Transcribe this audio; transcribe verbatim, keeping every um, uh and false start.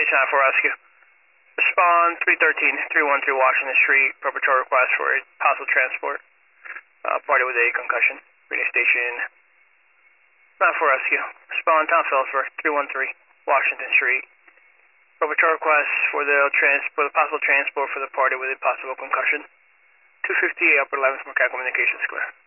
Communication out for rescue. Respond three thirteen, three one three Washington Street, preparatory request for a possible transport. Uh, party with a concussion. Radio station. Not for rescue. Respond Tom Phillipsburg, three one three Washington Street. Preparatory request for the trans for the possible transport for the party with a possible concussion. two fifty-eight Upper eleventh Mechanical Communications Square.